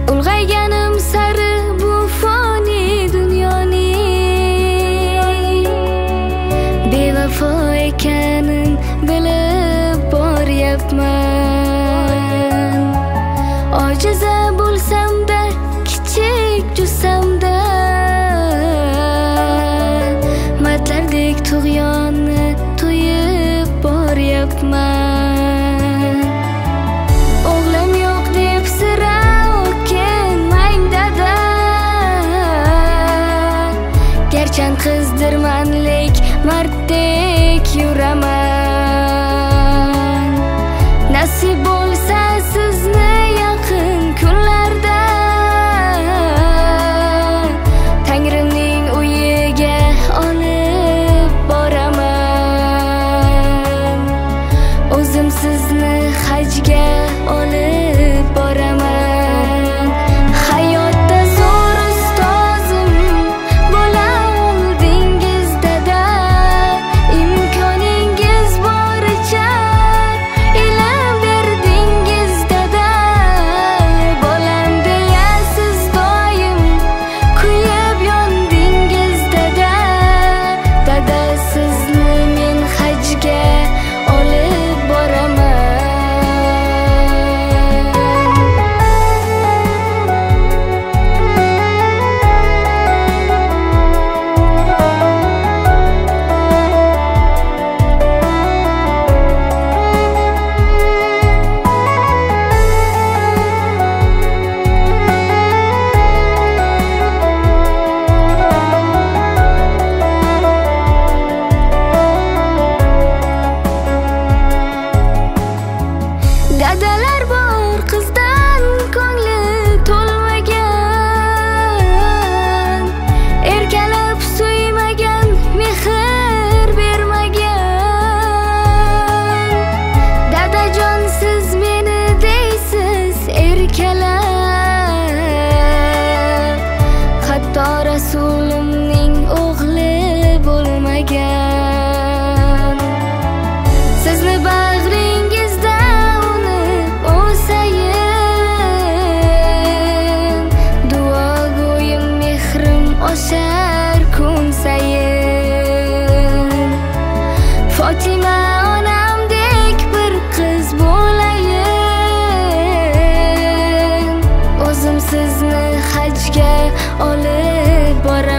Ulg'ayganim sari bu foni dunyoning bevafo ekanin bilib boryapman. Ojiza bo'lsam-da, kichik jussamda matlardek tug'yonni to'yib boryapman. O'g'lim yo'q deb sira o'kinmang dada, garchan qizdirman lek marddek yuraman. Nasib bo'lsa sizni yaqin kunlarda Tangrimning uyiga olib boraman. O'zim sizni hajga olib boraman. Hayotda zo'r ustozim bo'la oldingiz dada, imkoningiz boricha ilm berdingiz dada. Bolam deya siz doim kuyib yondingiz dada. Dada sizni men hajga olib boraman. Dadalar bor qizdan ko'ngli to'lmagan, erkalab suymagan, mehr bermagan. Dadajon siz meni deysiz erkalab, hatto Rasulimning o'g'li bo'lmagan. Sizni bag'ringizda unib o'sayin, duo go'yim mehrim oshar kun sayin. Fatima onamdek bir qiz bo'layin, o'zim sizni hajga olib boraman.